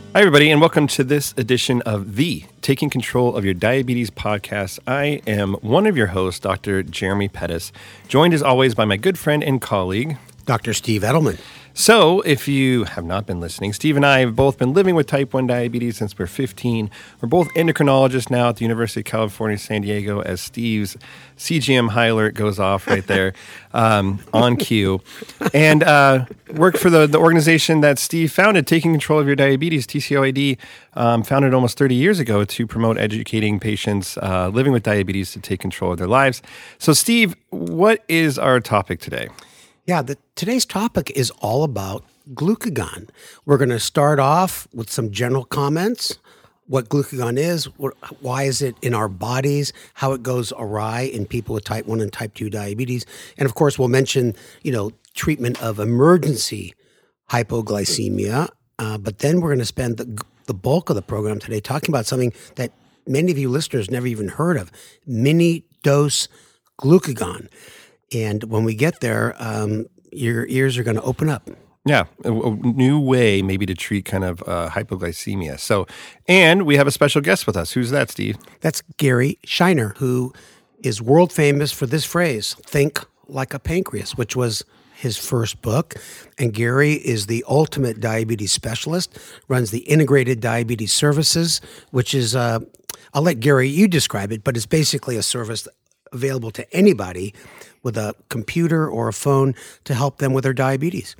Hi, everybody, and welcome to this edition of the Taking Control of Your Diabetes podcast. I am one of your hosts, Dr. Jeremy Pettis, joined as always by my good friend and colleague, Dr. Steve Edelman. So, if you have not been listening, Steve and I have both been living with type 1 diabetes since we're 15. We're both endocrinologists now at the University of California, San Diego, as Steve's CGM high alert goes off right there on cue. And work for the organization that Steve founded, Taking Control of Your Diabetes, TCOID, founded almost 30 years ago to promote educating patients living with diabetes to take control of their lives. So, Steve, what is our topic today? Yeah, today's topic is all about glucagon. We're going to start off with some general comments, what glucagon is, why is it in our bodies, how it goes awry in people with type 1 and type 2 diabetes. And of course, we'll mention, treatment of emergency hypoglycemia. But then we're going to spend the bulk of the program today talking about something that many of you listeners never even heard of, mini-dose glucagon. And when we get there, your ears are going to open up. Yeah, a new way maybe to treat kind of hypoglycemia. So, and we have a special guest with us. Who's that, Steve? That's Gary Scheiner, who is world famous for this phrase, think like a pancreas, which was his first book. And Gary is the ultimate diabetes specialist, runs the Integrated Diabetes Services, which is, I'll let Gary, you describe it, but it's basically a service available to anybody with a computer or a phone to help them with their diabetes.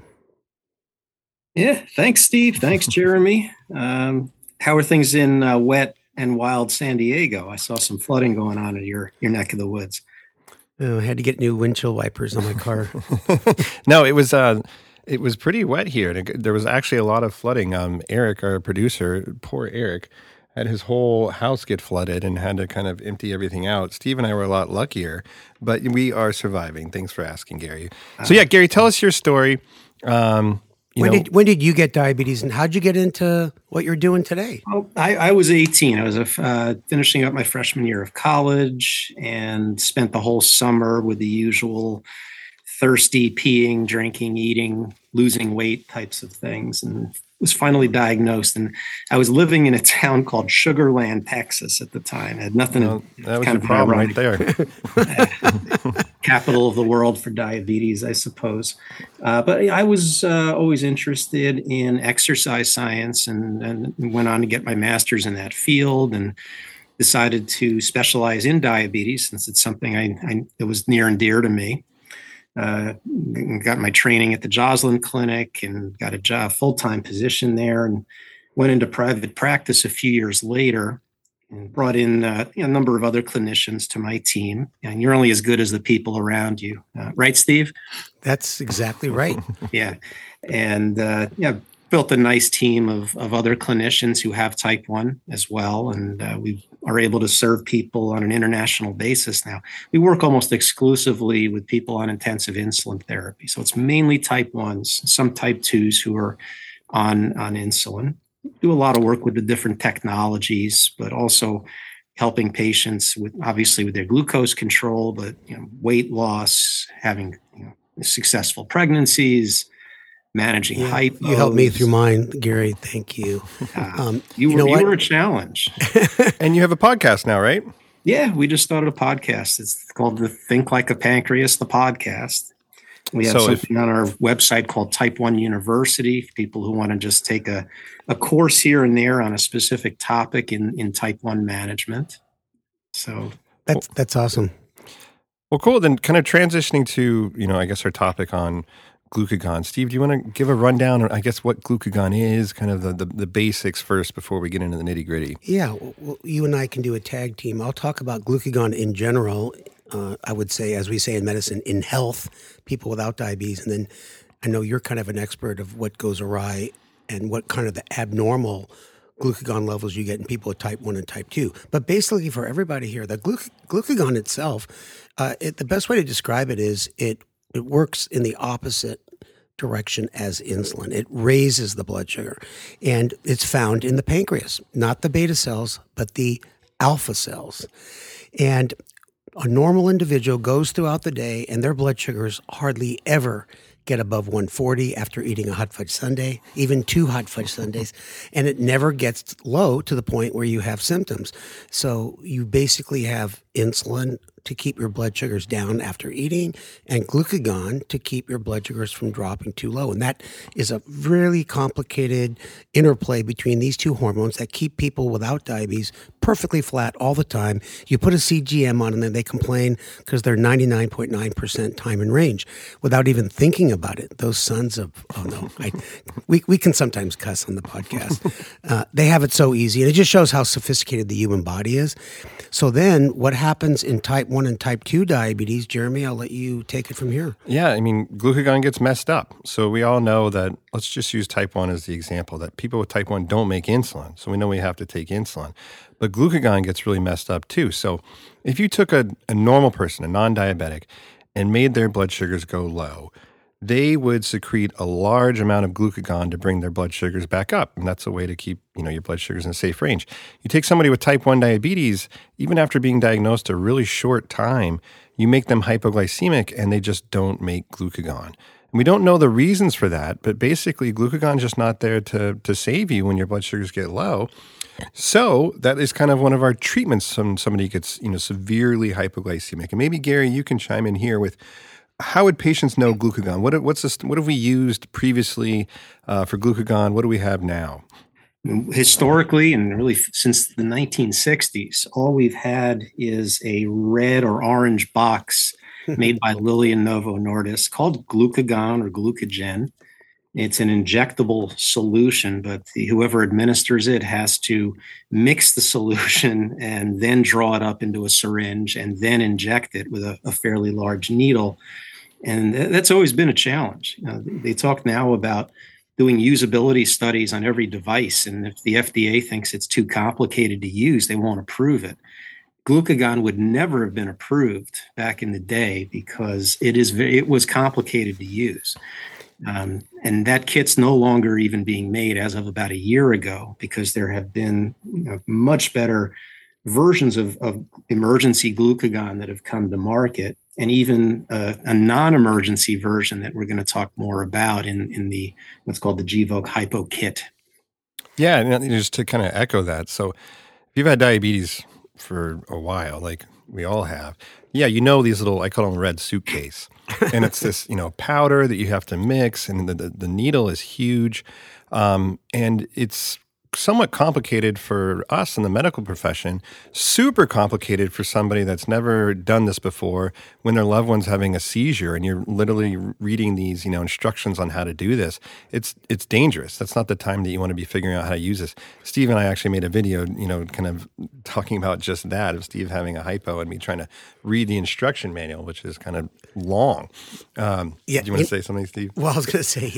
Yeah, thanks, Steve. Thanks, Jeremy. How are things in wet and wild San Diego? I saw some flooding going on in your neck of the woods. Oh, I had to get new windshield wipers on my car. No, it was pretty wet here. There was actually a lot of flooding. Eric, our producer, poor Eric, had his whole house get flooded and had to kind of empty everything out. Steve and I were a lot luckier, but we are surviving. Thanks for asking, Gary. So yeah, Gary, tell us your story. When did you get diabetes, and how'd you get into what you're doing today? Well, I was 18. I was finishing up my freshman year of college and spent the whole summer with the usual thirsty, peeing, drinking, eating, losing weight types of things, and was finally diagnosed. And I was living in a town called Sugar Land, Texas at the time. It had nothing. That was kind of problem right there. Capital of the world for diabetes, I suppose. But I was always interested in exercise science and went on to get my master's in that field and decided to specialize in diabetes since it's something that was near and dear to me. Got my training at the Joslin Clinic and got a full-time position there, and went into private practice a few years later and brought in a number of other clinicians to my team. And you're only as good as the people around you. Right, Steve? That's exactly right. Yeah. And built a nice team of other clinicians who have type 1 as well. And we are able to serve people on an international basis now. We work almost exclusively with people on intensive insulin therapy. So it's mainly type 1s, some type 2s who are on insulin. Do a lot of work with the different technologies, but also helping patients with their glucose control, but weight loss, having successful pregnancies, managing hypo. You helped me through mine, Gary. Thank you. You were a challenge. And you have a podcast now, right? Yeah, we just started a podcast. It's called the Think Like a Pancreas, the podcast. We have something on our website called Type 1 University for people who want to just take a course here and there on a specific topic in type 1 management. So that's awesome. Well, cool. Then kind of transitioning to, I guess our topic on glucagon. Steve, do you want to give a rundown on, I guess, what glucagon is, kind of the basics first before we get into the nitty gritty? Yeah, well, you and I can do a tag team. I'll talk about glucagon in general. I would say, as we say in medicine, in health, people without diabetes. And then I know you're kind of an expert of what goes awry and what kind of the abnormal glucagon levels you get in people with type 1 and type 2. But basically for everybody here, the glucagon itself, the best way to describe it is it works in the opposite direction as insulin. It raises the blood sugar. And it's found in the pancreas, not the beta cells, but the alpha cells. And a normal individual goes throughout the day and their blood sugars hardly ever get above 140 after eating a hot fudge sundae, even 2 hot fudge sundaes, and it never gets low to the point where you have symptoms. So you basically have insulin to keep your blood sugars down after eating, and glucagon to keep your blood sugars from dropping too low. And that is a really complicated interplay between these two hormones that keep people without diabetes perfectly flat all the time. You put a CGM on them and they complain because they're 99.9% time in range without even thinking about it. Those sons of, we can sometimes cuss on the podcast. They have it so easy. And it just shows how sophisticated the human body is. So then what happens in type 1 and type 2 diabetes? Jeremy, I'll let you take it from here. Yeah, I mean, glucagon gets messed up. So we all know that, let's just use type 1 as the example, that people with type 1 don't make insulin. So we know we have to take insulin. But glucagon gets really messed up too. So if you took a normal person, a non-diabetic, and made their blood sugars go low, they would secrete a large amount of glucagon to bring their blood sugars back up. And that's a way to keep, your blood sugars in a safe range. You take somebody with type 1 diabetes, even after being diagnosed a really short time, you make them hypoglycemic and they just don't make glucagon. And we don't know the reasons for that, but basically glucagon's just not there to save you when your blood sugars get low. So that is kind of one of our treatments when somebody gets, severely hypoglycemic. And maybe, Gary, you can chime in here with how would patients know glucagon? What have we used previously for glucagon? What do we have now? Historically, and really since the 1960s, all we've had is a red or orange box made by Lilly and Novo Nordisk called glucagon or glucagen. It's an injectable solution, but whoever administers it has to mix the solution and then draw it up into a syringe and then inject it with a fairly large needle. And that's always been a challenge. They talk now about doing usability studies on every device. And if the FDA thinks it's too complicated to use, they won't approve it. Glucagon would never have been approved back in the day because it was complicated to use. And that kit's no longer even being made as of about a year ago because there have been much better versions of emergency glucagon that have come to market, and even a non-emergency version that we're going to talk more about in the what's called the Gvoke Hypo Kit. Yeah, and just to kind of echo that. So if you've had diabetes for a while, like we all have, these little, I call them red suitcase. And it's this, powder that you have to mix, and the needle is huge. And it's somewhat complicated for us in the medical profession, super complicated for somebody that's never done this before when their loved one's having a seizure and you're literally reading these, instructions on how to do this. It's dangerous. That's not the time that you want to be figuring out how to use this. Steve and I actually made a video, kind of talking about just that, of Steve having a hypo and me trying to read the instruction manual, which is kind of long. Do you want to say something, Steve? Well, I was going to say,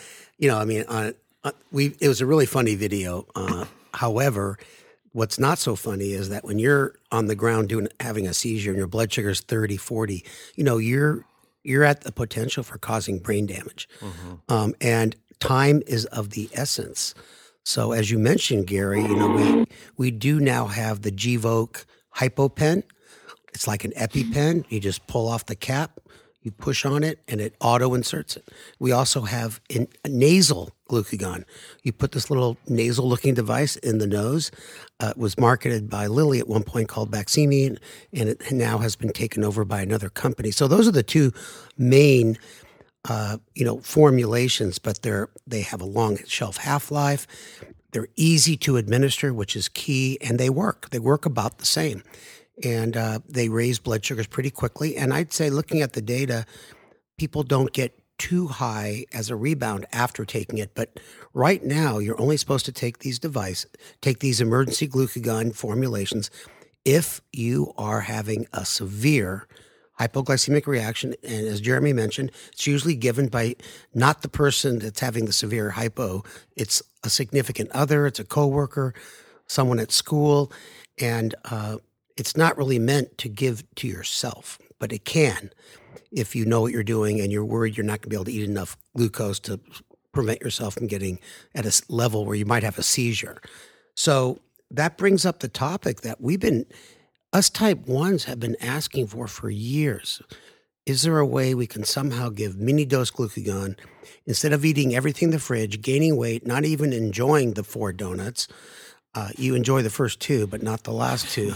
it was a really funny video. However, what's not so funny is that when you're on the ground having a seizure and your blood sugar is 30, 40, you're at the potential for causing brain damage. Mm-hmm. And time is of the essence. So as you mentioned, Gary, we do now have the Gvoke HypoPen. It's like an EpiPen. You just pull off the cap, you push on it, and it auto-inserts it. We also have a nasal glucagon. You put this little nasal-looking device in the nose. It was marketed by Lilly at one point called Baqsimi, and it now has been taken over by another company. So those are the two main, formulations, but they have a long shelf half-life. They're easy to administer, which is key, and they work. They work about the same. And they raise blood sugars pretty quickly. And I'd say, looking at the data, people don't get too high as a rebound after taking it. But right now, you're only supposed to take these emergency glucagon formulations if you are having a severe hypoglycemic reaction. And as Jeremy mentioned, it's usually given by not the person that's having the severe hypo. It's a significant other, it's a coworker, someone at school, and it's not really meant to give to yourself, but it can if you know what you're doing and you're worried you're not going to be able to eat enough glucose to prevent yourself from getting at a level where you might have a seizure. So that brings up the topic that us type 1s have been asking for years. is there a way we can somehow give mini dose glucagon instead of eating everything in the fridge, gaining weight, not even enjoying the 4 donuts? You enjoy the first 2, but not the last 2.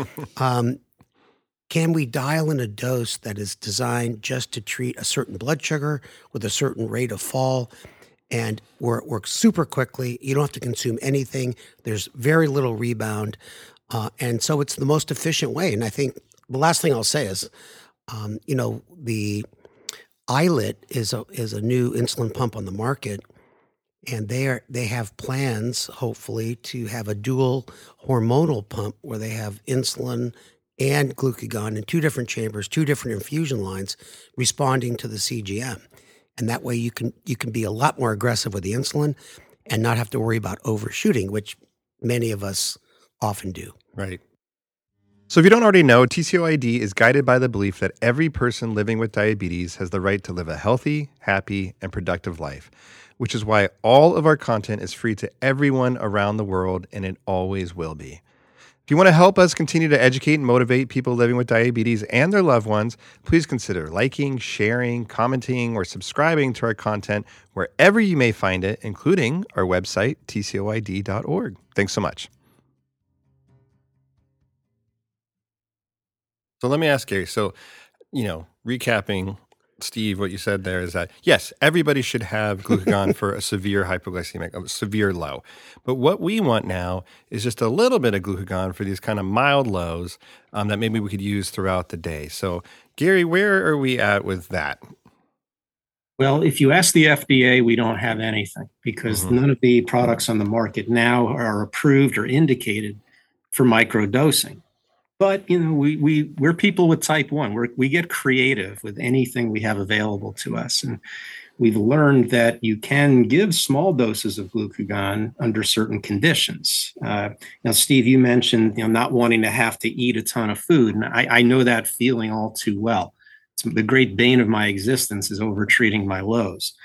Can we dial in a dose that is designed just to treat a certain blood sugar with a certain rate of fall, and where it works super quickly? You don't have to consume anything. There's very little rebound. And so it's the most efficient way. And I think the last thing I'll say is, the iLet is a new insulin pump on the market, and they have plans, hopefully, to have a dual hormonal pump where they have insulin and glucagon in 2 different chambers, 2 different infusion lines, responding to the CGM. And that way you can be a lot more aggressive with the insulin and not have to worry about overshooting, which many of us often do. Right. So if you don't already know, TCOID is guided by the belief that every person living with diabetes has the right to live a healthy, happy, and productive life, which is why all of our content is free to everyone around the world, and it always will be. If you want to help us continue to educate and motivate people living with diabetes and their loved ones, please consider liking, sharing, commenting, or subscribing to our content wherever you may find it, including our website, tcoid.org. Thanks so much. So let me ask Gary, recapping, Steve, what you said there is that, yes, everybody should have glucagon for a severe hypoglycemic, a severe low. But what we want now is just a little bit of glucagon for these kind of mild lows that maybe we could use throughout the day. So, Gary, where are we at with that? Well, if you ask the FDA, we don't have anything because none of the products on the market now are approved or indicated for microdosing. But, we're people with type 1. We get creative with anything we have available to us. And we've learned that you can give small doses of glucagon under certain conditions. Now, Steve, you mentioned, not wanting to have to eat a ton of food. And I know that feeling all too well. It's the great bane of my existence is overtreating my lows.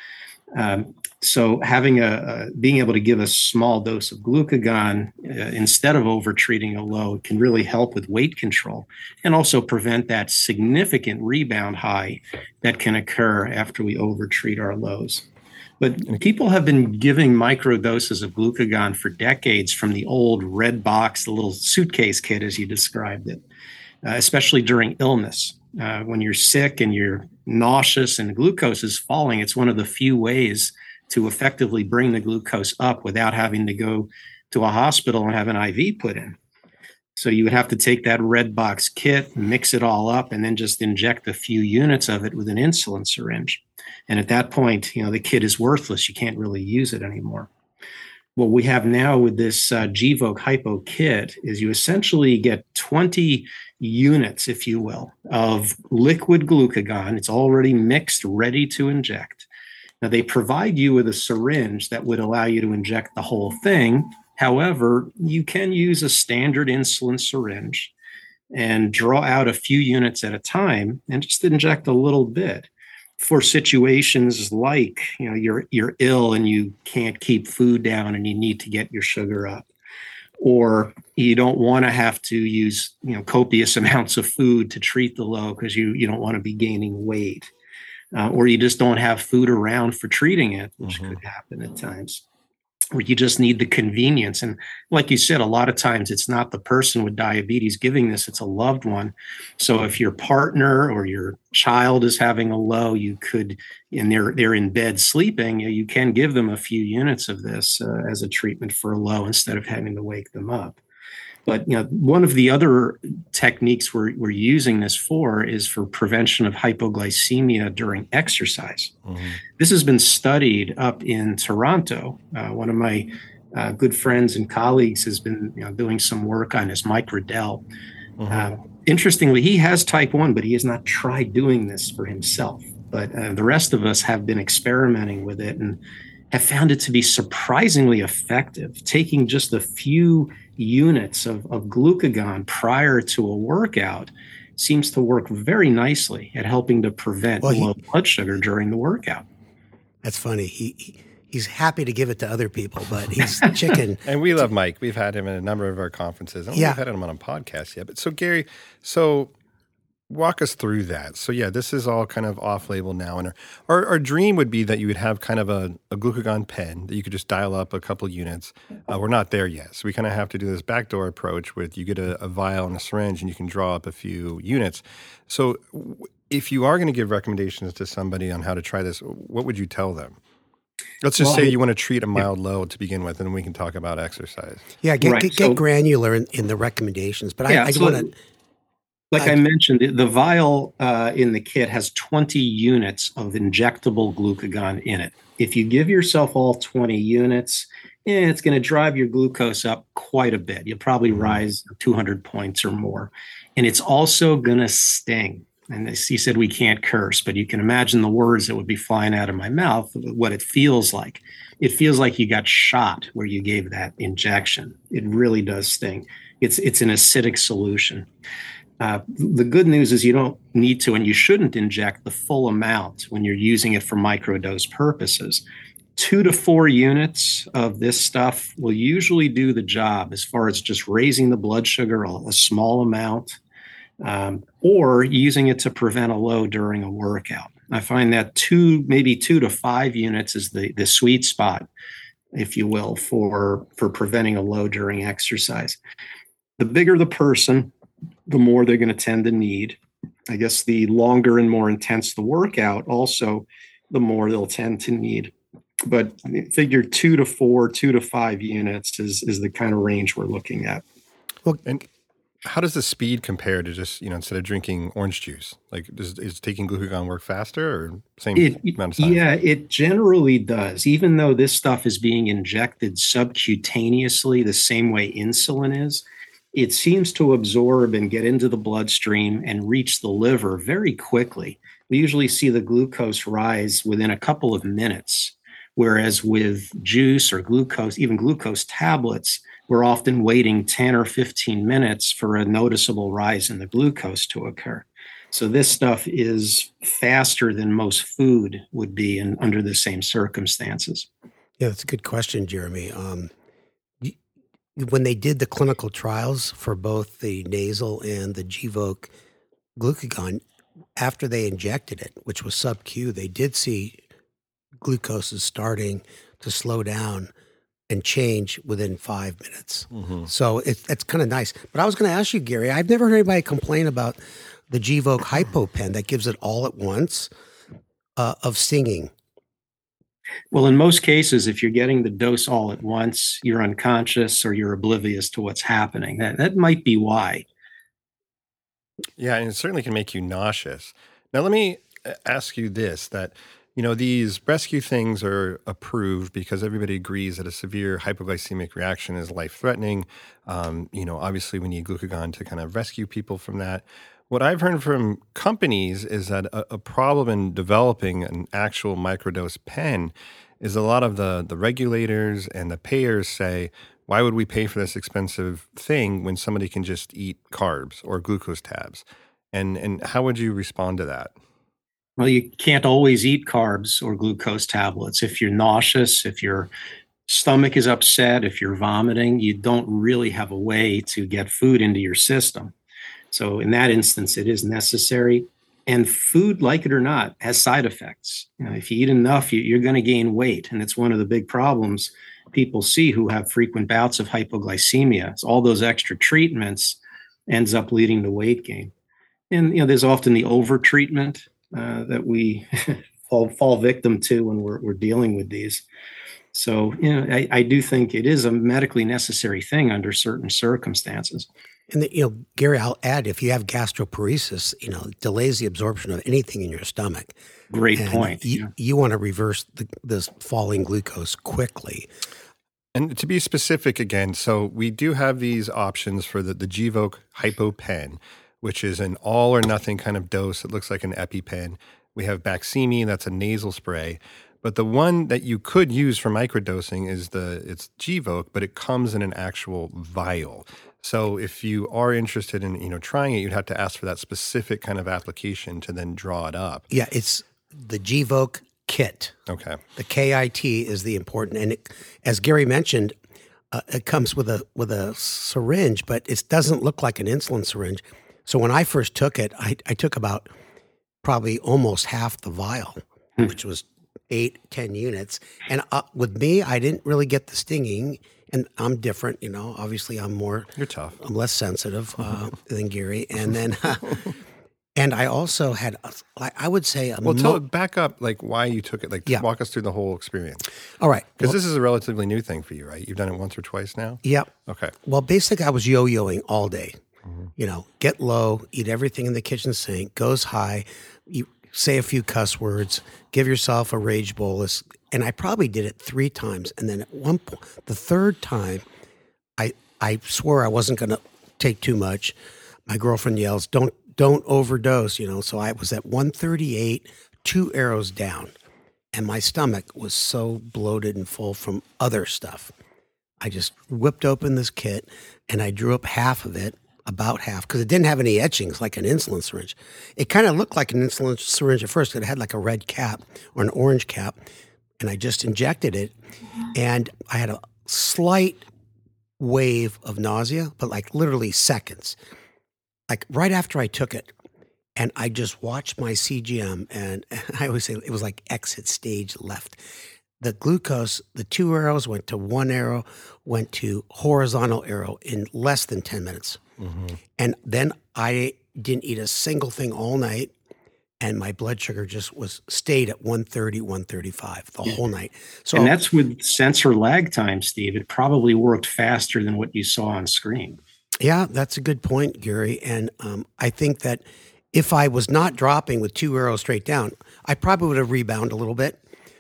So having being able to give a small dose of glucagon instead of overtreating a low can really help with weight control and also prevent that significant rebound high that can occur after we overtreat our lows. But people have been giving micro doses of glucagon for decades from the old red box, the little suitcase kit, as you described it, especially during illness. When you're sick and you're nauseous and the glucose is falling, it's one of the few ways to effectively bring the glucose up without having to go to a hospital and have an IV put in. So you would have to take that red box kit, mix it all up, and then just inject a few units of it with an insulin syringe. And at that point, the kit is worthless. You can't really use it anymore. What we have now with this Gvoke Hypo kit is you essentially get 20 units, if you will, of liquid glucagon. It's already mixed, ready to inject. Now, they provide you with a syringe that would allow you to inject the whole thing. However, you can use a standard insulin syringe and draw out a few units at a time and just inject a little bit for situations like, you're ill and you can't keep food down and you need to get your sugar up, or you don't want to have to use, copious amounts of food to treat the low because you don't want to be gaining weight. Or you just don't have food around for treating it, which could happen at times. Or you just need the convenience. And like you said, a lot of times it's not the person with diabetes giving this, it's a loved one. So if your partner or your child is having a low, you could, and they're in bed sleeping, you can give them a few units of this as a treatment for a low instead of having to wake them up. But one of the other techniques we're using this for is for prevention of hypoglycemia during exercise. This has been studied up in Toronto. One of my good friends and colleagues has been doing some work on this, Mike Riddell. Interestingly, he has type 1, but he has not tried doing this for himself. But the rest of us have been experimenting with it and have found it to be surprisingly effective. Taking just a few units of glucagon prior to a workout seems to work very nicely at helping to prevent low blood sugar during the workout. That's funny. He's happy to give it to other people, but he's chicken. And we love Mike. We've had him in a number of our conferences. I don't know if we've had him on a podcast yet. But so, Gary, walk us through that. So yeah, this is all kind of off-label now, and our dream would be that you would have kind of a glucagon pen that you could just dial up a couple units. We're not there yet, so we kind of have to do this backdoor approach with you get a vial and a syringe, and you can draw up a few units. So if you are going to give recommendations to somebody on how to try this, what would you tell them? Let's just say you want to treat a mild load to begin with, and then we can talk about exercise. Yeah, get granular in the recommendations. But I want to... Like I mentioned, the vial in the kit has 20 units of injectable glucagon in it. If you give yourself all 20 units, it's going to drive your glucose up quite a bit. You'll probably rise 200 points or more. And it's also going to sting. And he said we can't curse, but you can imagine the words that would be flying out of my mouth, what it feels like. It feels like you got shot where you gave that injection. It really does sting. It's an acidic solution. The good news is you don't need to, and you shouldn't inject the full amount when you're using it for microdose purposes. 2 to 4 units of this stuff will usually do the job as far as just raising the blood sugar a small amount, or using it to prevent a low during a workout. I find that maybe 2 to 5 units is the sweet spot, if you will, for preventing a low during exercise. The bigger the person, the more they're going to tend to need. I guess the longer and more intense the workout, also, the more they'll tend to need. But figure 2 to 4, 2 to 5 units is the kind of range we're looking at. Well, and how does the speed compare to just, instead of drinking orange juice? Like, is taking glucagon work faster or same amount of time? Yeah, it generally does. Even though this stuff is being injected subcutaneously the same way insulin is, it seems to absorb and get into the bloodstream and reach the liver very quickly. We usually see the glucose rise within a couple of minutes, whereas with juice or glucose, even glucose tablets, we're often waiting 10 or 15 minutes for a noticeable rise in the glucose to occur. So this stuff is faster than most food would be under the same circumstances. Yeah, that's a good question, Jeremy. When they did the clinical trials for both the nasal and the Gvoke glucagon, after they injected it, which was sub-Q, they did see glucoses starting to slow down and change within 5 minutes. Mm-hmm. So it's kind of nice. But I was going to ask you, Gary, I've never heard anybody complain about the Gvoke HypoPen that gives it all at once of stinging. Well, in most cases, if you're getting the dose all at once, you're unconscious or you're oblivious to what's happening. That might be why. Yeah, and it certainly can make you nauseous. Now, let me ask you this, that, these rescue things are approved because everybody agrees that a severe hypoglycemic reaction is life-threatening. Obviously we need glucagon to kind of rescue people from that. What I've heard from companies is that a problem in developing an actual microdose pen is a lot of the regulators and the payers say, why would we pay for this expensive thing when somebody can just eat carbs or glucose tabs? And how would you respond to that? Well, you can't always eat carbs or glucose tablets. If you're nauseous, if your stomach is upset, if you're vomiting, you don't really have a way to get food into your system. So in that instance, it is necessary. And food, like it or not, has side effects. If you eat enough, you're going to gain weight. And it's one of the big problems people see who have frequent bouts of hypoglycemia. It's all those extra treatments ends up leading to weight gain. And there's often the over-treatment that we fall victim to when we're dealing with these. So I do think it is a medically necessary thing under certain circumstances. And Gary, I'll add, if you have gastroparesis, it delays the absorption of anything in your stomach. Great point. You want to reverse this falling glucose quickly. And to be specific again, so we do have these options for the Gvoke HypoPen, which is an all or nothing kind of dose. It looks like an EpiPen. We have Baqsimi, that's a nasal spray. But the one that you could use for microdosing it's Gvoke, but it comes in an actual vial. So if you are interested in trying it, you'd have to ask for that specific kind of application to then draw it up. Yeah, it's the Gvoke kit. Okay. The KIT is the important, and as Gary mentioned, it comes with a syringe, but it doesn't look like an insulin syringe. So when I first took it, I took about probably almost half the vial, which was 8-10 units. And with me, I didn't really get the stinging. And I'm different, obviously You're tough. I'm less sensitive than Gary. And then, and I also had, I would say, back up, like why you took it. Like, walk us through the whole experience. All right. Because this is a relatively new thing for you, right? You've done it once or twice now? Yep. Okay. Well, basically, I was yo-yoing all day. Get low, eat everything in the kitchen sink, goes high, you say a few cuss words, give yourself a rage bolus. And I probably did it 3 times. And then at one point, the third time, I swore I wasn't going to take too much. My girlfriend yells, don't overdose, So I was at 138, 2 arrows down. And my stomach was so bloated and full from other stuff. I just whipped open this kit and I drew up half of it, about half, because it didn't have any etchings like an insulin syringe. It kind of looked like an insulin syringe at first. It had like a red cap or an orange cap, and I just injected it, and I had a slight wave of nausea, but like literally seconds. Like right after I took it, and I just watched my CGM, and I always say it was like exit stage left. The glucose, the 2 arrows went to 1 arrow, went to horizontal arrow in less than 10 minutes. And then I didn't eat a single thing all night, and my blood sugar just stayed at 130, 135 the whole night. So, and that's with sensor lag time, Steve. It probably worked faster than what you saw on screen. Yeah, that's a good point, Gary. And I think that if I was not dropping with 2 arrows straight down, I probably would have rebounded a little bit.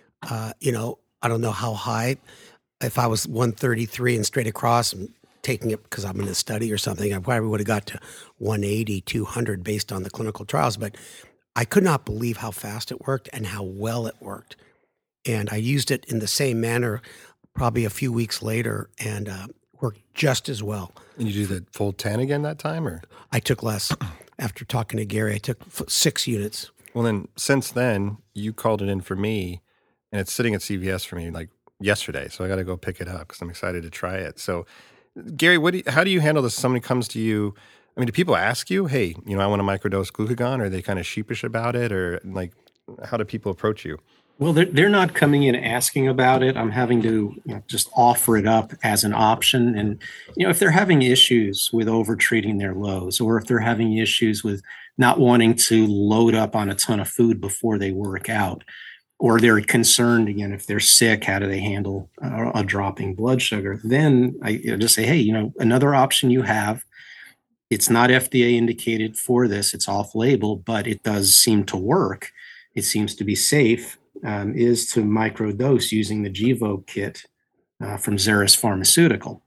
I don't know how high. If I was 133 and straight across and taking it because I'm in a study or something, I probably would have got to 180, 200 based on the clinical trials. But I could not believe how fast it worked and how well it worked. And I used it in the same manner probably a few weeks later and worked just as well. And you do the full 10 again that time, or? I took less. After talking to Gary, I took 6 units. Well, then since then, you called it in for me, and it's sitting at CVS for me like yesterday. So I got to go pick it up because I'm excited to try it. So, Gary, how do you handle this? Somebody comes to you. I mean, do people ask you, hey, I want to microdose glucagon? Or are they kind of sheepish about it? Or like, how do people approach you? Well, they're not coming in asking about it. I'm having to just offer it up as an option. And, if they're having issues with overtreating their lows, or if they're having issues with not wanting to load up on a ton of food before they work out, or they're concerned, again, if they're sick, how do they handle a dropping blood sugar? Then I just say, hey, another option you have, it's not FDA indicated for this, it's off label, but it does seem to work. It seems to be safe. Is to microdose using the Gvoke kit from Xeris Pharmaceutical,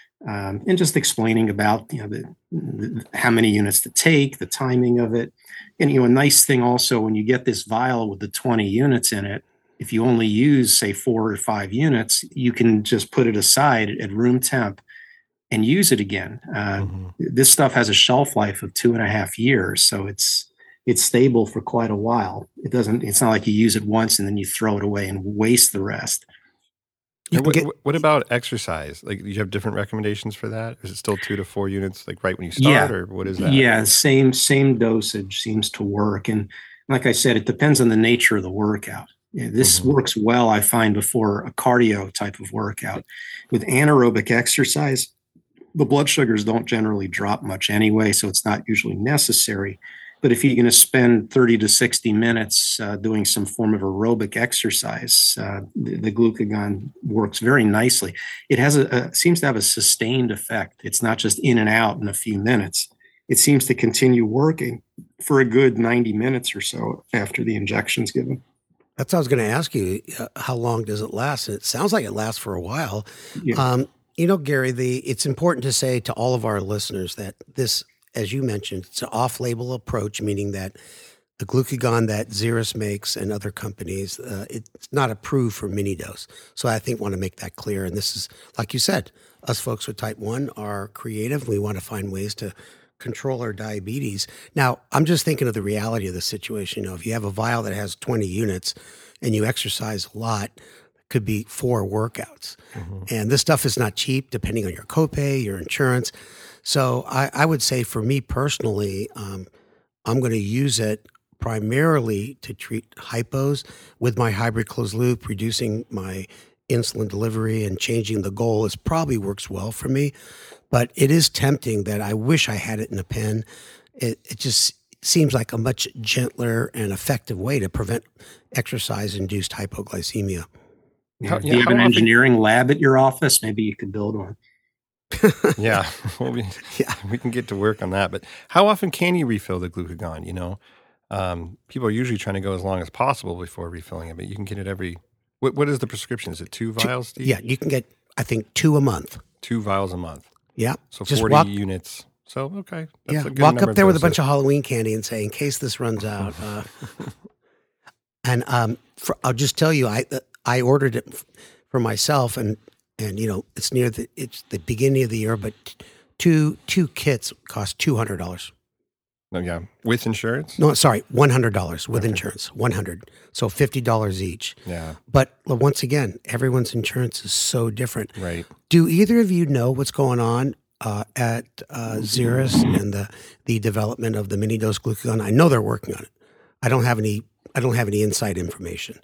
and just explaining about how many units to take, the timing of it, and a nice thing also when you get this vial with the 20 units in it, if you only use say 4 or 5 units, you can just put it aside at room temp and use it again. This stuff has a shelf life of 2.5 years, so it's stable for quite a while. It's not like you use it once and then you throw it away and waste the rest. What about exercise? Like, do you have different recommendations for that? Is it still 2 to 4 units, like right when you start, or what is that? Yeah, same dosage seems to work. And like I said, it depends on the nature of the workout. This works well, I find, before a cardio type of workout. With anaerobic exercise, the blood sugars don't generally drop much anyway, so it's not usually necessary. But if you're going to spend 30 to 60 minutes doing some form of aerobic exercise, the glucagon works very nicely. It has seems to have a sustained effect. It's not just in and out in a few minutes. It seems to continue working for a good 90 minutes or so after the injection's given. That's what I was going to ask you. How long does it last? And it sounds like it lasts for a while. Yeah. Gary, it's important to say to all of our listeners that this, as you mentioned, it's an off-label approach, meaning that the glucagon that Xeris makes and other companies, it's not approved for mini dose. So I want to make that clear. And this is, like you said, us folks with type 1 are creative. We want to find ways to control our diabetes. Now, I'm just thinking of the reality of the situation. If you have a vial that has 20 units and you exercise a lot, could be 4 workouts. And this stuff is not cheap, depending on your copay, your insurance. So I would say for me personally, I'm going to use it primarily to treat hypos with my hybrid closed loop, reducing my insulin delivery and changing the goal is probably works well for me. But it is tempting that I wish I had it in a pen. It just seems like a much gentler and effective way to prevent exercise-induced hypoglycemia. Do you have an engineering lab at your office? Maybe you could build one. Yeah, we can get to work on that. But how often can you refill the glucagon? People are usually trying to go as long as possible before refilling it, but you can get it every. What is the prescription? Is it 2 vials, Steve? Yeah, you can get, I think, 2 a month. 2 vials a month. Yeah. So 40 units. So, okay. That's a good walk up there with a bunch of Halloween candy and say, in case this runs out. And I'll just tell you, I ordered it for myself, and it's it's the beginning of the year, but two kits cost $200. Oh, yeah. With insurance? No, sorry, $100 with insurance. $100. So $50 each. Yeah. But once again, everyone's insurance is so different. Right. Do either of you know what's going on at Xeris and the development of the mini dose glucagon? I know they're working on it. I don't have any inside information.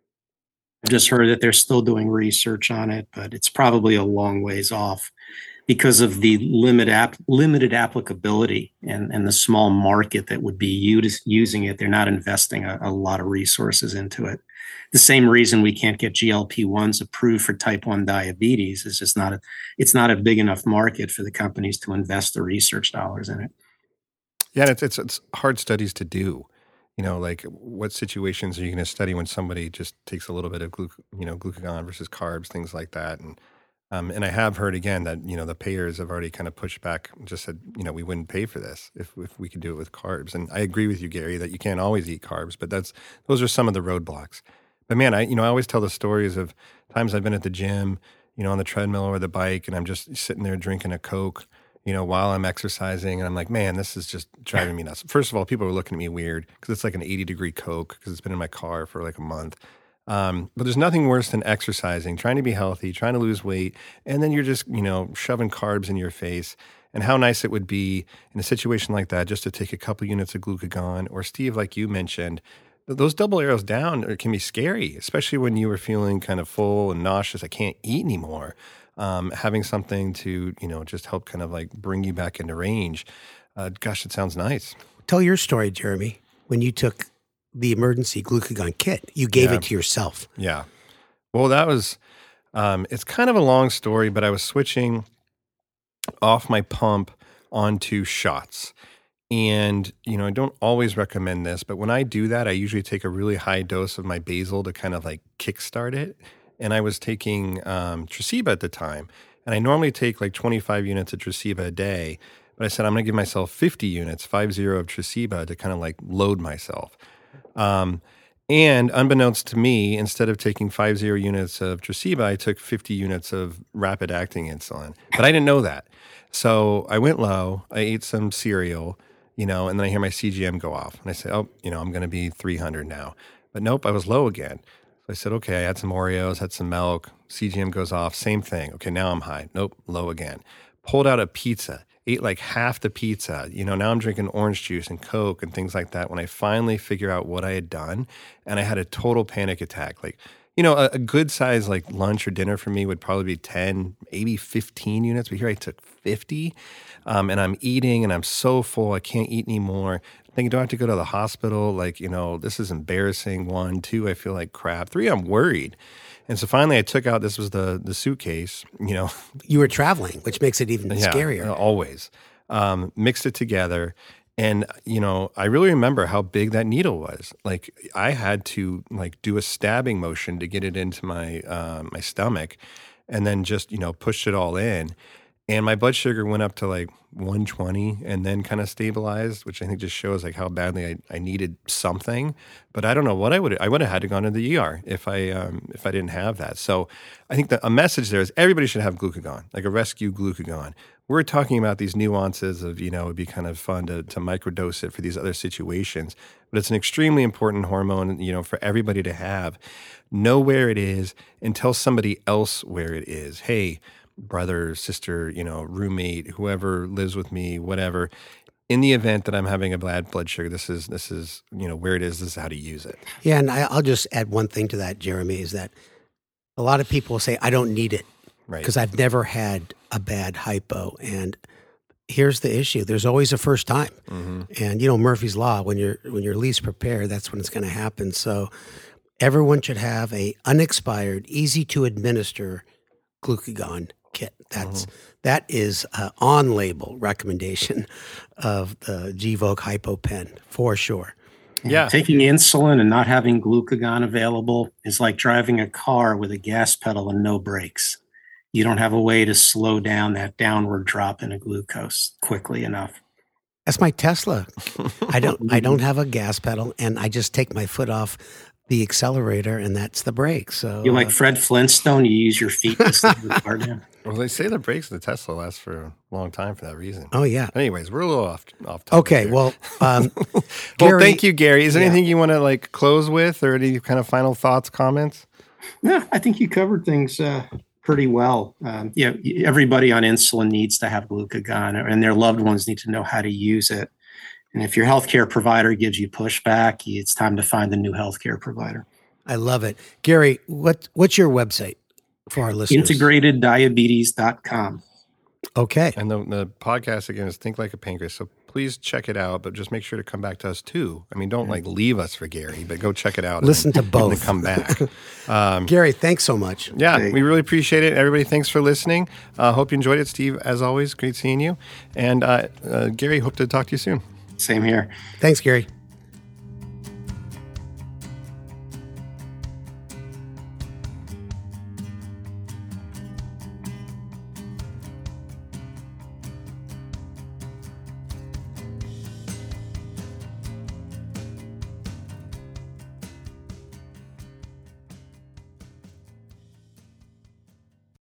I've just heard that they're still doing research on it, but it's probably a long ways off because of the limited applicability and the small market that would be using it. They're not investing a lot of resources into it. The same reason we can't get GLP-1s approved for type 1 diabetes is just it's not a big enough market for the companies to invest the research dollars in it. Yeah, it's hard studies to do. Like what situations are you going to study when somebody just takes a little bit of glucagon versus carbs, things like that. And I have heard again that, the payers have already kind of pushed back and just said, we wouldn't pay for this if we could do it with carbs. And I agree with you, Gary, that you can't always eat carbs, but those are some of the roadblocks. But man, I always tell the stories of times I've been at the gym, on the treadmill or the bike, and I'm just sitting there drinking a Coke, while I'm exercising, and I'm like, man, this is just driving me nuts. First of all, people are looking at me weird because it's like an 80-degree Coke because it's been in my car for like a month. But there's nothing worse than exercising, trying to be healthy, trying to lose weight, and then you're just, shoving carbs in your face. And how nice it would be in a situation like that just to take a couple units of glucagon, or Steve, like you mentioned, those double arrows down can be scary, especially when you were feeling kind of full and nauseous. I can't eat anymore. Having something to, just help kind of like bring you back into range. Gosh, it sounds nice. Tell your story, Jeremy, when you took the emergency glucagon kit. You gave it to yourself. Yeah. Well, that was, it's kind of a long story, but I was switching off my pump onto shots. And, I don't always recommend this, but when I do that, I usually take a really high dose of my basal to kind of like kickstart it. And I was taking Tresiba at the time. And I normally take like 25 units of Tresiba a day. But I said, I'm going to give myself 50 units, 50 of Tresiba to kind of like load myself. And unbeknownst to me, instead of taking 50 units of Tresiba, I took 50 units of rapid acting insulin. But I didn't know that. So I went low. I ate some cereal, and then I hear my CGM go off. And I say, I'm going to be 300 now. But nope, I was low again. So I said, okay, I had some Oreos, had some milk, CGM goes off, same thing. Okay, now I'm high. Nope, low again. Pulled out a pizza, ate like half the pizza. Now I'm drinking orange juice and Coke and things like that when I finally figure out what I had done. And I had a total panic attack. Like, a good size like lunch or dinner for me would probably be 10, maybe 15 units. But here I took 50 and I'm eating and I'm so full, I can't eat anymore. Thinking, do I have to go to the hospital? Like, this is embarrassing. 1, 2, I feel like crap. 3, I'm worried. And so finally I took out, this was the suitcase, You were traveling, which makes it even scarier. Always. Mixed it together. And, I really remember how big that needle was. Like I had to like do a stabbing motion to get it into my, my stomach and then just, pushed it all in. And my blood sugar went up to like 120 and then kind of stabilized, which I think just shows like how badly I needed something. But I don't know what I would have had to gone to the ER if I didn't have that. So I think that a message there is everybody should have glucagon, like a rescue glucagon. We're talking about these nuances of, it'd be kind of fun to microdose it for these other situations. But it's an extremely important hormone, for everybody to have. Know where it is and tell somebody else where it is. Hey, brother, sister, roommate, whoever lives with me, whatever. In the event that I'm having a bad blood sugar, this is where it is. This is how to use it. Yeah, and I'll just add one thing to that, Jeremy, is that a lot of people say, I don't need it because I've never had a bad hypo. And here's the issue. There's always a first time. Mm-hmm. And, Murphy's Law, when you're least prepared, that's when it's going to happen. So everyone should have a unexpired, easy to administer glucagon kit. That is an on-label recommendation of the Gvoke HypoPen for sure. Yeah. Taking insulin and not having glucagon available is like driving a car with a gas pedal and no brakes. You don't have a way to slow down that downward drop in a glucose quickly enough. That's my Tesla. I don't have a gas pedal, and I just take my foot off the accelerator, and that's the brake. So you're like Fred Flintstone. You use your feet to slow the car down. Well, they say the brakes of the Tesla last for a long time for that reason. Oh, yeah. Anyways, we're a little off topic. Okay, here. well, Gary, well, thank you, Gary. Is there anything you want to close with, or any kind of final thoughts, comments? No, I think you covered things pretty well. Everybody on insulin needs to have glucagon, and their loved ones need to know how to use it. And if your healthcare provider gives you pushback, it's time to find a new healthcare provider. I love it. Gary, what's your website for our listeners? IntegratedDiabetes.com. Okay. And the podcast, again, is Think Like a Pancreas. So please check it out, but just make sure to come back to us too. I mean, don't leave us for Gary, but go check it out. Listen to both. And come back. Gary, thanks so much. Yeah, we really appreciate it. Everybody, thanks for listening. Hope you enjoyed it. Steve, as always, great seeing you. And Gary, hope to talk to you soon. Same here. Thanks, Gary.